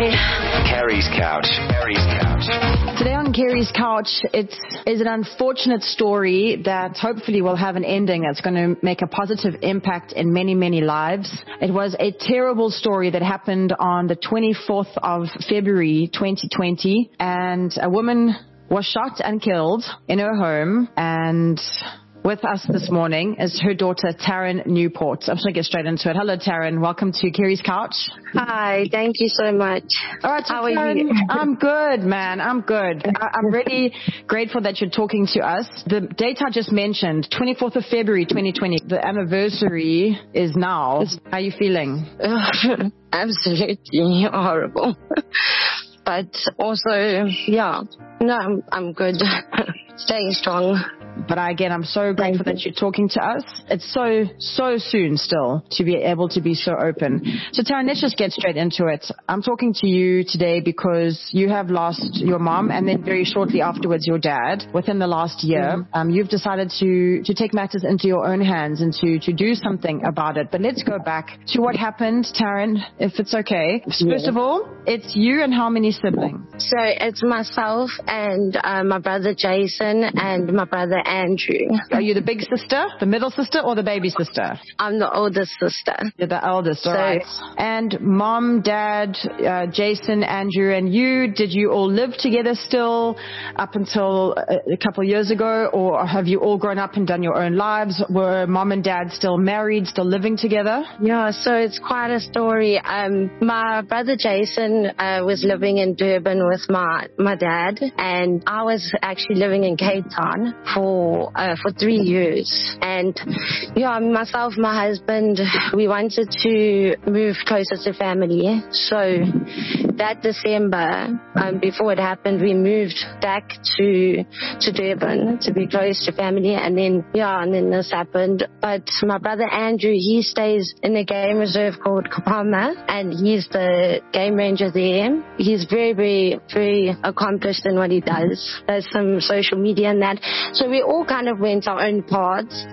Kerry's Couch. Kerry's Couch. Today on Kerry's Couch, it is an unfortunate story that hopefully will have an ending that's going to make a positive impact in many, many lives. It was a terrible story that happened on the 24th of February 2020, and a woman was shot and killed in her home, and with us this morning is her daughter, Taryn Newport. I'm just going to get straight into it. Hello, Taryn. Welcome to Kerry's Couch. Hi, thank you so much. All right, so how are Taryn, you? I'm good, man. I'm good. I'm really grateful that you're talking to us. The date I just mentioned, 24th of February 2020, the anniversary is now. How are you feeling? Absolutely horrible. But also, yeah, no, I'm good. Staying strong. But again, I'm so grateful that you're talking to us. It's so soon still to be able to be so open. So Taryn, let's just get straight into it. I'm talking to you today because you have lost your mom and then very shortly afterwards your dad within the last year. You've decided to take matters into your own hands and to do something about it. But let's go back to what happened, Taryn, if it's okay. First of all, it's you and how many siblings? So it's myself and my brother Jason and my brother Andrew. Are you the big sister, the middle sister, or the baby sister? I'm the oldest sister. You're the eldest, all right. And mom, dad, Jason, Andrew, and you, did you all live together still up until a couple of years ago, or have you all grown up and done your own lives? Were mom and dad still married, still living together? Yeah, so it's quite a story. My brother Jason was living in Durban with my dad, and I was actually living in Cape Town for 3 years. And yeah, myself, my husband, we wanted to move closer to family. So that December, before it happened, we moved back to Durban to be close to family. And then this happened. But my brother Andrew, he stays in a game reserve called Kapama, and he's the game ranger there. He's very, very, very accomplished in what he does. There's some social media and that. So we all kind of went our own paths.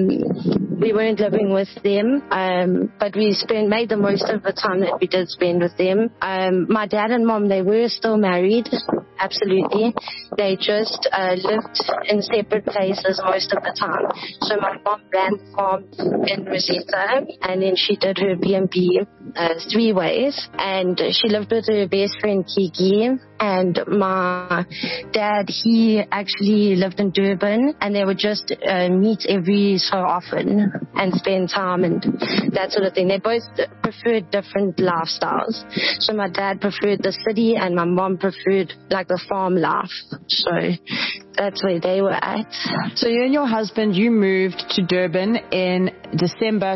We weren't living with them, but we made the most of the time that we did spend with them. My dad and mom, they were still married. Absolutely. They just lived in separate places most of the time. So my mom ran the farm in Rosetta, and then she did her BNB 3 ways, and she lived with her best friend Kiki. And my dad, he actually lived in Durban, and they would just meet every so often and spend time and that sort of thing. They both preferred different lifestyles. So my dad preferred the city, and my mom preferred like the farm life. So that's where they were at. So you and your husband, you moved to Durban in December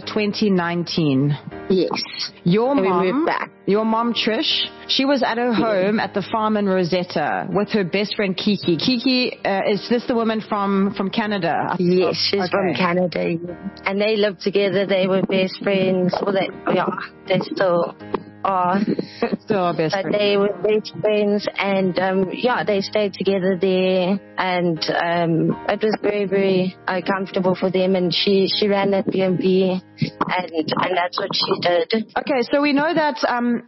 2019. Yes. Your we moved back. Your mom, Trish, she was at her home at the farm in Rosetta with her best friend Kiki. Kiki, is this the woman from Canada? Yes, she's from Canada. And they lived together. They were best friends. Well, they still are. Still our best friends. But they were best friends, and they stayed together there, and it was very, very comfortable for them. And she ran that B&B, and that's what she did. Okay, so we know that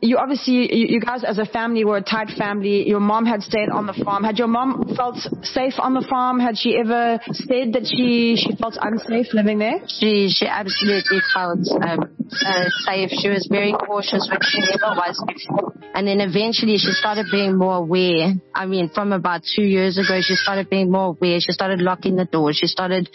you guys as a family were a tight family. Your mom had stayed on the farm. Had your mom felt safe on the farm? Had she ever said that she felt unsafe living there? She absolutely felt safe. She was very cautious, which she never was before. And then eventually she started being more aware. I mean, from about 2 years ago, she started being more aware. She started locking the doors. She started,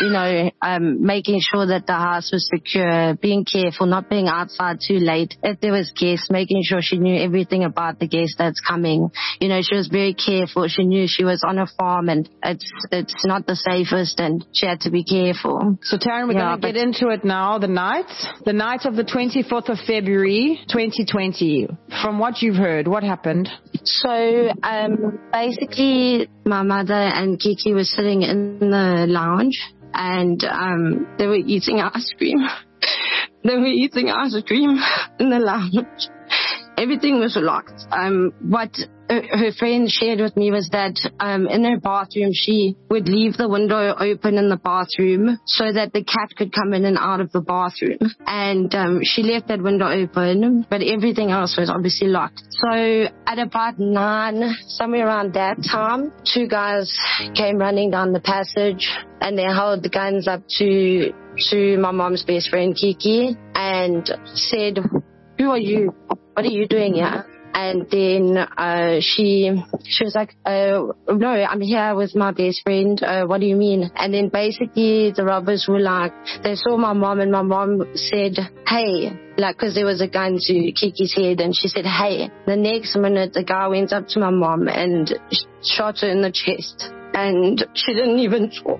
making sure that the house was secure, being careful, not being outside too late. If there was guests, making sure she knew everything about the guest that's coming. She was very careful. She knew she was on a farm, and it's not the safest, and she had to be careful. So Taryn, we're going to get into it now. The night of the 24th of February, 2020. From what you've heard, what happened? So basically, my mother and Kiki were sitting in the lounge, and they were eating ice cream. They were eating ice cream in the lounge. everything was locked. What her friend shared with me was that in her bathroom, she would leave the window open in the bathroom so that the cat could come in and out of the bathroom. And she left that window open, but everything else was obviously locked. So at about 9, somewhere around that time, 2 guys came running down the passage and they held the guns up to my mom's best friend, Kiki, and said, "Who are you? What are you doing here?" And then she was like, "No, I'm here with my best friend. What do you mean?" And then basically the robbers were like, they saw my mom and my mom said, "Hey," like, because there was a gun to Kiki's head, and she said, "Hey." The next minute the guy went up to my mom and shot her in the chest, and she didn't even talk.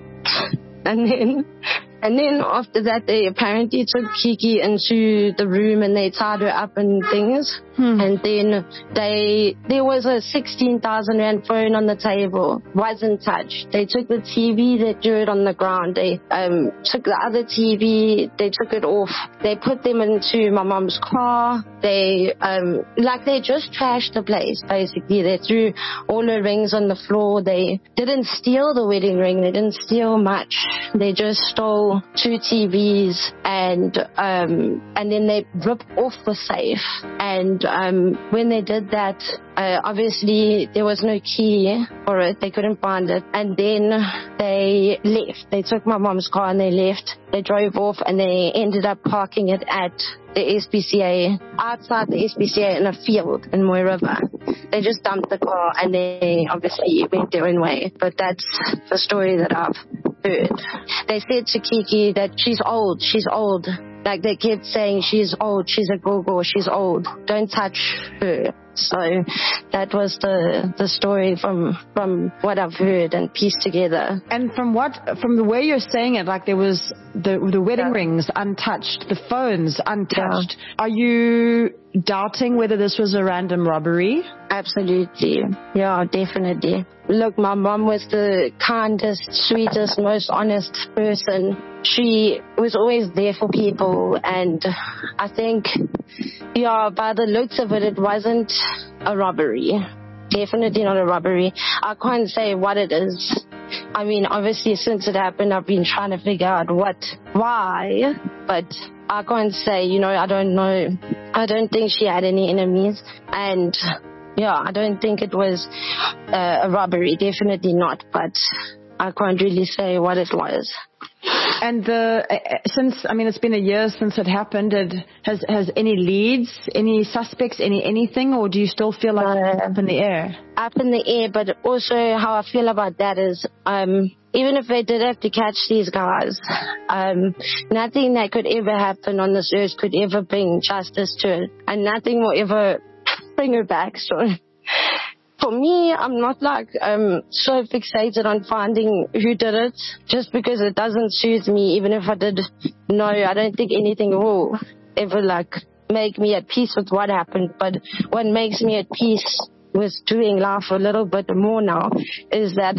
And then after that, they apparently took Kiki into the room and they tied her up and things. And then there was a 16,000 rand phone on the table, wasn't touched. They took the TV, they threw it on the ground. They took the other TV, they took it off. They put them into my mom's car. They just trashed the place, basically. They threw all her rings on the floor. They didn't steal the wedding ring. They didn't steal much. They just stole 2 TVs and then they ripped off the safe. And when they did that, obviously there was no key for it. They couldn't find it. And then they left. They took my mom's car and they left. They drove off and they ended up parking it at the SPCA, outside the SPCA in a field in Mooi River. They just dumped the car and they obviously went their own way. But that's the story that I've heard. They said to Kiki that she's old. Like, they kept saying, she's old, she's a go-go, she's old, don't touch her. So that was the story from what I've heard and pieced together. And from the way you're saying it, like there was the wedding rings untouched, the phones untouched. Yeah. Are you doubting whether this was a random robbery? Absolutely. Yeah, definitely. Look, my mom was the kindest, sweetest, most honest person. She was always there for people, and I think, yeah, by the looks of it, it wasn't a robbery. Definitely not a robbery. I can't say what it is. I mean, obviously, since it happened, I've been trying to figure out why, but I can't say, I don't know. I don't think she had any enemies, and yeah, I don't think it was a robbery. Definitely not, but I can't really say what it was. And it's been a year since it happened. Has any leads, any suspects, anything, or do you still feel like it's up in the air? Up in the air, but also how I feel about that is, even if they did have to catch these guys, nothing that could ever happen on this earth could ever bring justice to it, and nothing will ever bring her back. So for me, I'm not so fixated on finding who did it, just because it doesn't suit me. Even if I did know, I don't think anything will ever make me at peace with what happened. But what makes me at peace with doing life a little bit more now is that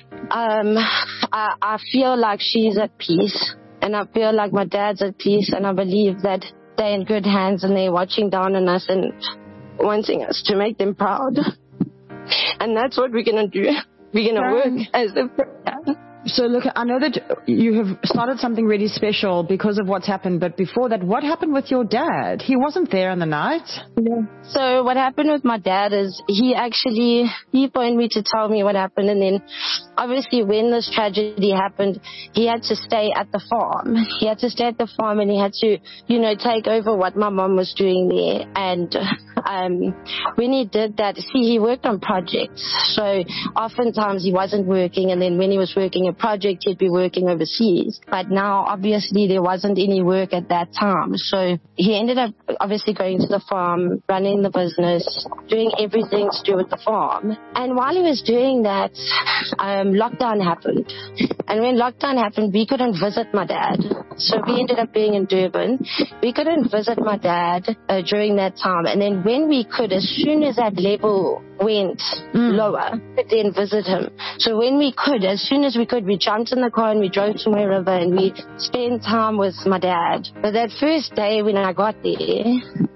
I feel like she's at peace, and I feel like my dad's at peace, and I believe that they're in good hands and they're watching down on us and wanting us to make them proud. And that's what we're going to do. We're going to work as if... So look, I know that you have started something really special because of what's happened, but before that, what happened with your dad? He wasn't there in the night? Yeah. So what happened with my dad is he phoned me to tell me what happened, and then obviously when this tragedy happened, he had to stay at the farm. He had to stay at the farm and he had to, take over what my mom was doing there. And when he did that, he worked on projects. So oftentimes he wasn't working, and then when he was working a project, he'd be working overseas. But now, obviously, there wasn't any work at that time. So he ended up obviously going to the farm, running the business, doing everything to do with the farm. And while he was doing that, lockdown happened. And when lockdown happened, we couldn't visit my dad. So we ended up being in Durban. We couldn't visit my dad during that time. And then when we could, as soon as that level went lower, we could then visit him. So when we could, as soon as we could, we jumped in the car and we drove to Mooi River and we spent time with my dad. But that first day when I got there,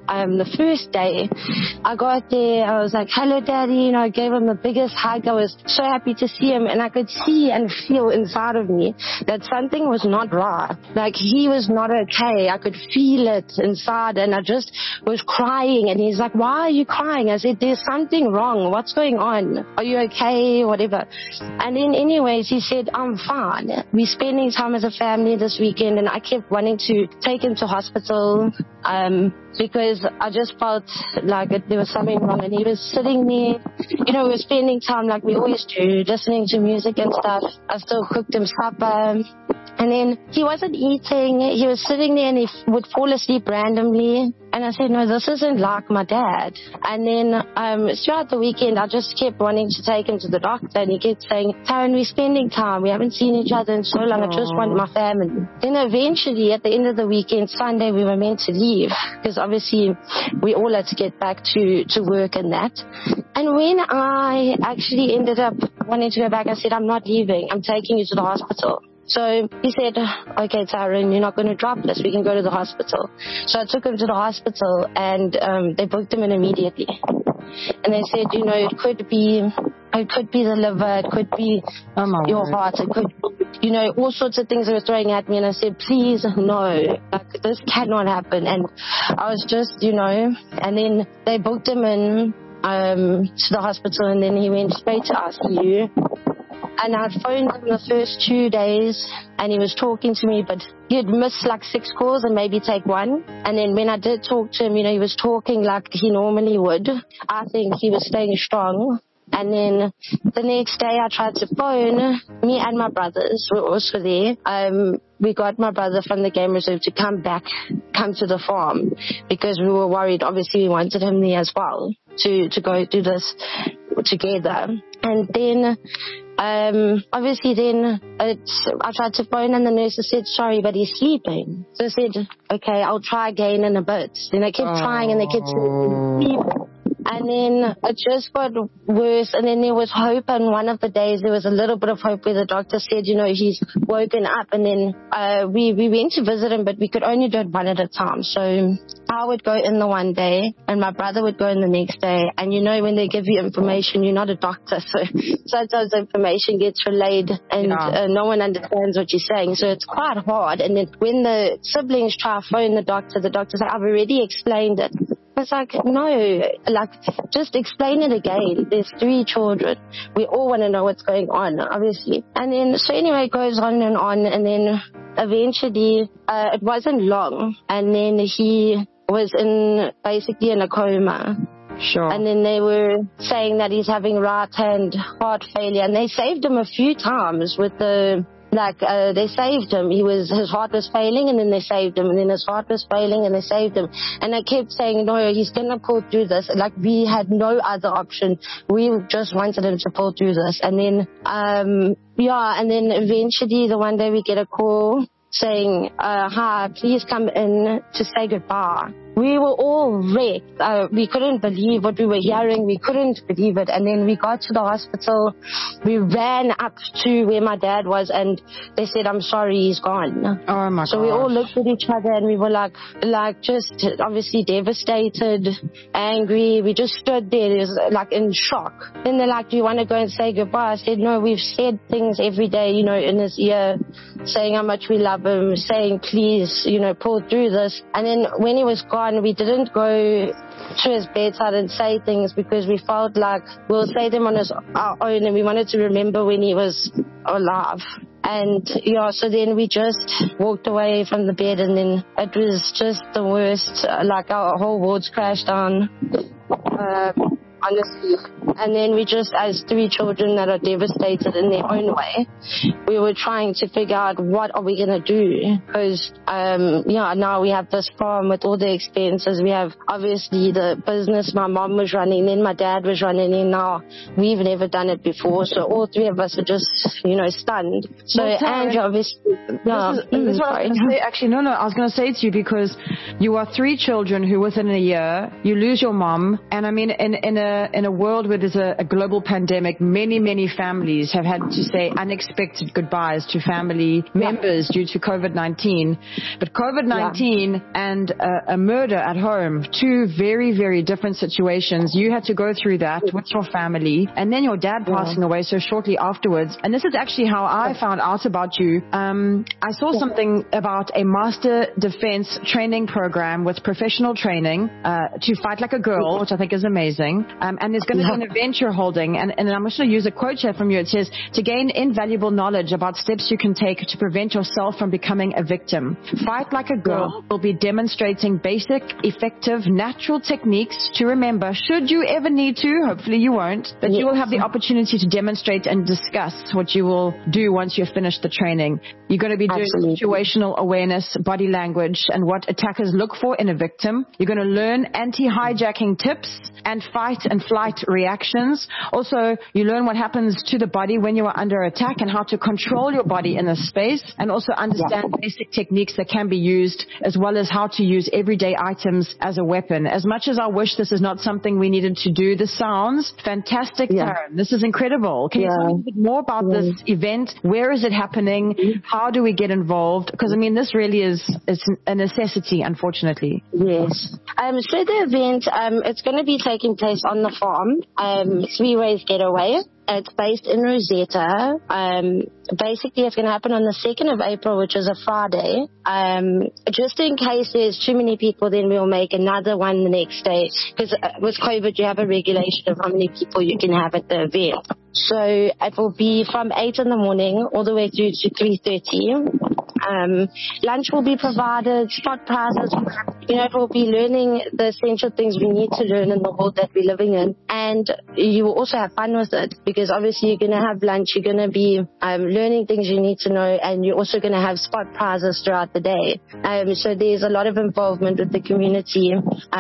the first day I got there, I was like, hello daddy, I gave him the biggest hug. I was so happy to see him, and I could see and feel inside of me that something was not right. Like he was not okay. I could feel it inside, and I just was crying, and he's like, why are you crying? I said, there's something wrong. What's going on? Are you okay? Whatever. And then anyways, he said, I'm fine. We're spending time as a family this weekend, and I kept wanting to take him to hospital because I just felt like there was something wrong. And he was sitting there, we were spending time like we always do, listening to music and stuff. I still cooked him supper. And then he wasn't eating. He was sitting there and he would fall asleep randomly. And I said, no, this isn't like my dad. And then throughout the weekend, I just kept wanting to take him to the doctor. And he kept saying, Taryn, we're spending time. We haven't seen each other in so long. I just want my family. Then eventually, at the end of the weekend, Sunday, we were meant to leave. Because obviously, we all had to get back to work and that. And when I actually ended up wanting to go back, I said, I'm not leaving. I'm taking you to the hospital. So he said, okay, Taryn, you're not going to drop this. We can go to the hospital. So I took him to the hospital, and they booked him in immediately. And they said, it could be the liver, it could be your heart, it could be, all sorts of things they were throwing at me. And I said, please, no, this cannot happen. And I was just, and then they booked him in to the hospital, and then he went straight to ICU. And I phoned him the first 2 days, and he was talking to me, but he'd miss like 6 calls and maybe take 1. And then when I did talk to him, he was talking like he normally would. I think he was staying strong. And then the next day I tried to phone. Me and my brothers were also there. We got my brother from the game reserve to come to the farm, because we were worried. Obviously, we wanted him there as well to go do this together. And then obviously then I tried to phone, and the nurses said, sorry, but he's sleeping. So I said, okay, I'll try again in a bit. Then I kept trying, and they kept sleeping. And then it just got worse, and then there was hope. And one of the days there was a little bit of hope where the doctor said, he's woken up. And then we went to visit him, but we could only do it one at a time. So I would go in the one day, and my brother would go in the next day. And when they give you information, you're not a doctor, so sometimes the information gets relayed, and no one understands what you're saying. So it's quite hard. And then when the siblings try to phone the doctor's like, I've already explained it. It's like, no, just explain it again. There's 3 children. We all want to know what's going on, obviously. And then, so anyway, it goes on, and then eventually, it wasn't long, and then he was basically in a coma. Sure. And then they were saying that he's having right-hand heart failure, and they saved him a few times with they saved him. His heart was failing, and then they saved him, and then his heart was failing, and they saved him. And I kept saying, no, he's gonna pull through this. We had no other option. We just wanted him to pull through this. And then, and then eventually the one day we get a call saying, hi, please come in to say goodbye. We were all wrecked. We couldn't believe what we were hearing. We couldn't believe it. And then we got to the hospital. We ran up to where my dad was, and they said, I'm sorry, he's gone. Oh, my God. So we all looked at each other, and we were like just obviously devastated, angry. We just stood there, in shock. Then they're like, do you want to go and say goodbye? I said, no, we've said things every day, in his ear, saying how much we love him, saying, please, pull through this. And then when he was gone, we didn't go to his bedside and say things, because we felt like we'll say them on our own, and we wanted to remember when he was alive. And so then we just walked away from the bed, and then it was just the worst. Our whole world's crashed down. Honestly. And then we just, as 3 children that are devastated in their own way, we were trying to figure out what are we going to do, because now we have this farm with all the expenses. We have obviously the business my mom was running, then my dad was running, and now we've never done it before, so all 3 of us are just stunned. So Andrew, obviously, this is what I was going to say. Actually, no, I was going to say to you, because you are 3 children who within a year you lose your mom, and I mean in a a world where there's a global pandemic, many families have had to say unexpected goodbyes to family members due to COVID-19. But COVID-19 and a murder at home, two very different situations. You had to go through that with your family, and then your dad passing away so shortly afterwards. And this is actually how I found out about you. I saw something about a master defense training program with professional training to fight like a girl, which I think is amazing. And there's going to be an event you're holding, and I'm just going to use a quote here from you. It says, to gain invaluable knowledge about steps you can take to prevent yourself from becoming a victim. Fight Like a Girl will be demonstrating basic, effective, natural techniques to remember should you ever need to, hopefully you won't, but you will have the opportunity to demonstrate and discuss what you will do once you've finished the training. You're going to be doing situational awareness, body language, and what attackers look for in a victim. You're going to learn anti-hijacking tips and fight and flight reactions. Also, you learn what happens to the body when you are under attack and how to control your body in a space, and also understand basic techniques that can be used, as well as how to use everyday items as a weapon. As much as I wish this is not something we needed to do, this sounds fantastic, Taryn. This is incredible. Can you tell me a bit more about this event? Where is it happening? How do we get involved? Because, I mean, this really is a necessity, unfortunately. Yes. So the event, it's going to be taking place on the farm, Three Ways Getaway. It's based in Rosetta. Basically, it's going to happen on the 2nd of April, which is a Friday. Just in case there's too many people, then we'll make another one the next day. Because with COVID, you have a regulation of how many people you can have at the event. So it will be from 8 in the morning all the way through to 3:30. Lunch will be provided, spot prizes. It will be learning the essential things we need to learn in the world that we're living in. And you will also have fun with it, because obviously you're going to have lunch, you're going to be learning things you need to know, and you're also going to have spot prizes throughout the day. So there's a lot of involvement with the community,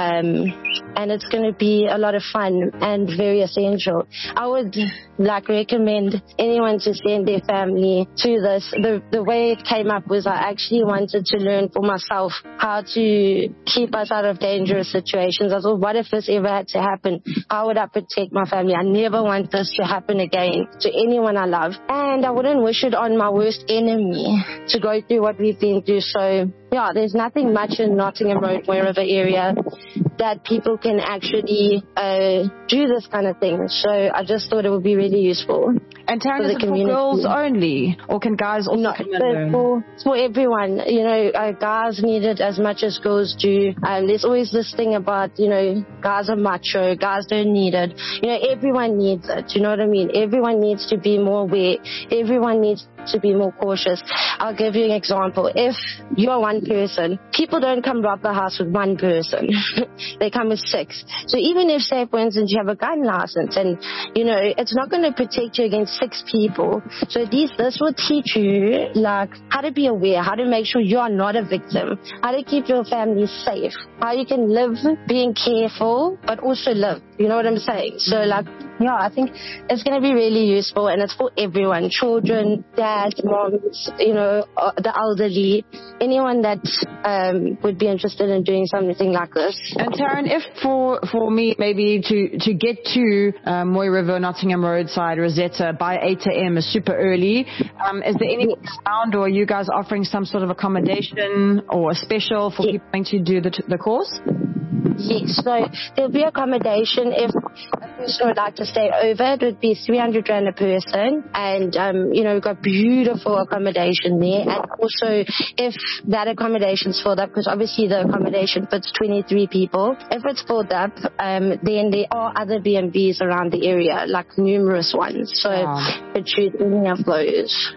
and it's going to be a lot of fun and very essential. I would recommend anyone to send their family to this. The way it came up was I actually wanted to learn for myself how to keep us out of dangerous situations. I thought, what if this ever had to happen? How would I protect my family? I never want this to happen again to anyone I love. And I wouldn't wish it on my worst enemy to go through what we've been through. So, there's nothing much in Nottingham Road, wherever area, that people can actually do this kind of thing. So I just thought it would be really useful. And Taryn, is it for girls only, or can guys also come in? For everyone. Guys need it as much as girls do. There's always this thing about, guys are macho, guys don't need it. Everyone needs it. You know what I mean? Everyone needs to be more aware. Everyone needs to be more cautious. I'll give you an example. If you're one person, people don't come rob the house with one person. They come with 6. So even if, say, for instance, you have a gun license and, it's not going to protect you against 6 people. So at least this will teach you, how to be aware, how to make sure you are not a victim, how to keep your family safe, how you can live being careful, but also live. You know what I'm saying? So, I think it's going to be really useful, and it's for everyone. Children, dads, moms, the elderly, anyone that would be interested in doing something like this. And Taryn, if for me, maybe to get to Mooi River, Nottingham Roadside, Rosetta by 8 a.m. is super early. Is there anything around, or are you guys offering some sort of accommodation or a special for people going to do the course? Yes, so there'll be accommodation. If a person would like to stay over, it would be 300 Rand a person. And, we've got beautiful accommodation there. And also, if that accommodation's filled up, because obviously the accommodation fits 23 people, if it's filled up, then there are other B&Bs around the area, numerous ones. So it should any of those.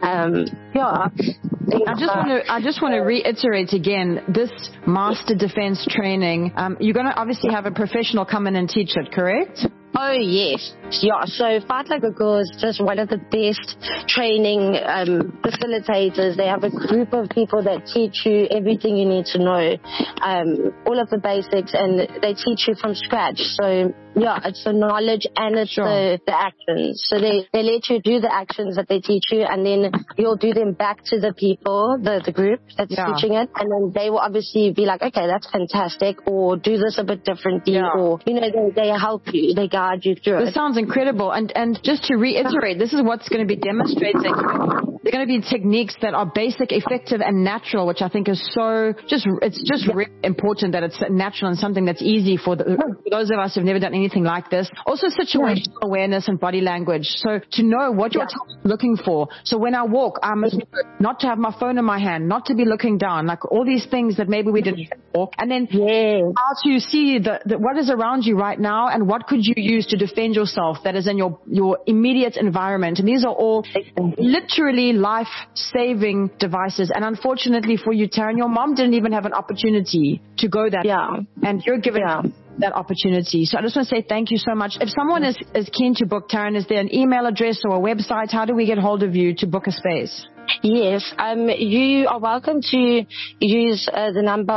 I just want to reiterate again, this master defense training, you're going to obviously have a professional come in and teach it, correct? Oh, yes. Yeah, so Fight Like a Girl is just one of the best training facilitators. They have a group of people that teach you everything you need to know, all of the basics, and they teach you from scratch. So Yeah, it's the knowledge and it's the actions. So they let you do the actions that they teach you, and then you'll do them back to the people, the group that's teaching it, and then they will obviously be like, okay, that's fantastic, or do this a bit differently, or, you know, they help you, they guide you through it. This sounds incredible. And just to reiterate, this is what's going to be demonstrating. They're going to be techniques that are basic, effective, and natural, which I think is it's just really important that it's natural and something that's easy for those of us who've never done anything like this. Also situational awareness and body language. So to know what you're looking for. So when I walk, I'm not to have my phone in my hand, not to be looking down, like all these things that maybe we didn't before. And then how to see what is around you right now and what could you use to defend yourself that is in your immediate environment. And these are all literally life-saving devices. And unfortunately for you, Taryn, your mom didn't even have an opportunity to go that way. And you're given that opportunity. So I just want to say thank you so much. If someone is keen to book, Taryn, is there an email address or a website? How do we get hold of you to book a space? Yes, you are welcome to use the number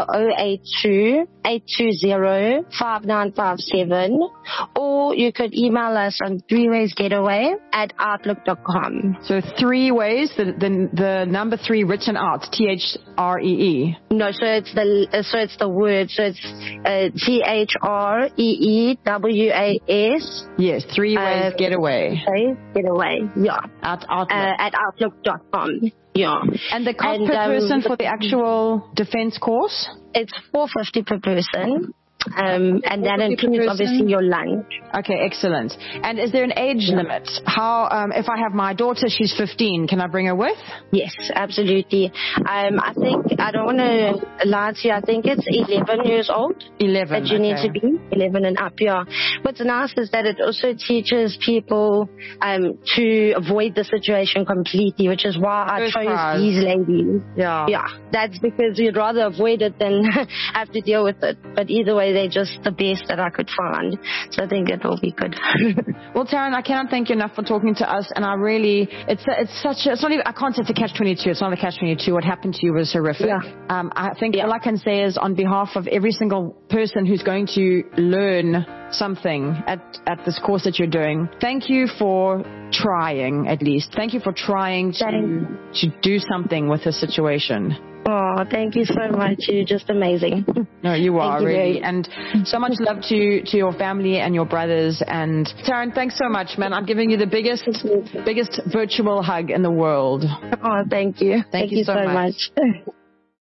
082-820-5957, or you could email us on threewaysgetaway@outlook.com. So 3 ways, the number 3 written out, THREE. No, so it's the word, so it's THREEWAS. Yes, 3 ways getaway. Getaway, At Outlook. At outlook.com. Yeah. And the cost per person for the actual defense course? It's $450 per person. And that includes obviously your lunch. Okay, excellent. And is there an age limit? How, if I have my daughter, she's 15, can I bring her with? Yes, absolutely. I think, I don't want to lie to you, I think it's 11 years old. 11, that you need to be 11 and up, What's nice is that it also teaches people to avoid the situation completely, which is why I chose these ladies. Yeah, that's because you'd rather avoid it than have to deal with it. But either way, they're just the best that I could find. So I think it will be good. Well, Taryn, I cannot thank you enough for talking to us. And I really, it's not even, I can't say it's a catch-22. It's not a catch-22. What happened to you was horrific. I think all I can say is on behalf of every single person who's going to learn something at this course that you're doing, thank you for trying, at least. Thank you for trying to do something with the situation. Oh, thank you so much. You're just amazing. No, you are, really. And so much love to your family and your brothers. And Taryn, thanks so much, man. I'm giving you the biggest virtual hug in the world. Oh, thank you. Thank you so much.